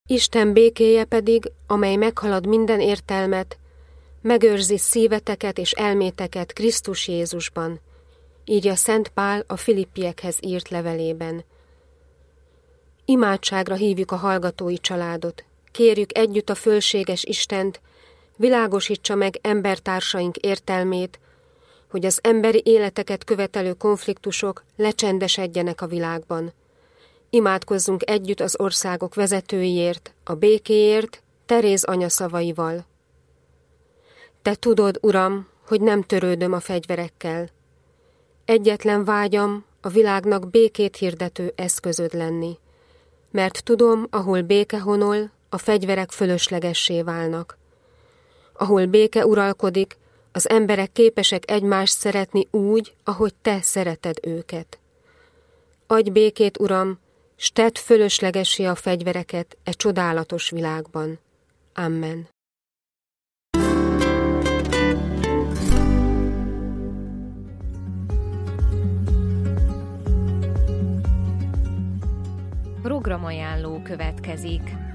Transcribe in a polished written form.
Isten békéje pedig, amely meghalad minden értelmet, megőrzi szíveteket és elméteket Krisztus Jézusban, írja Szent Pál a Filippiekhez írt levelében. Imádságra hívjuk a hallgatói családot, kérjük együtt a fölséges Istent, világosítsa meg embertársaink értelmét, hogy az emberi életeket követelő konfliktusok lecsendesedjenek a világban. Imádkozzunk együtt az országok vezetőiért, a békéért, Teréz anya szavaival. Te tudod, Uram, hogy nem törődöm a fegyverekkel. Egyetlen vágyam a világnak békét hirdető eszközöd lenni, mert tudom, ahol béke honol, a fegyverek fölöslegessé válnak. Ahol béke uralkodik, az emberek képesek egymást szeretni úgy, ahogy te szereted őket. Adj békét, Uram, s tedd fölöslegessé a fegyvereket e csodálatos világban. Amen. Programajánló következik.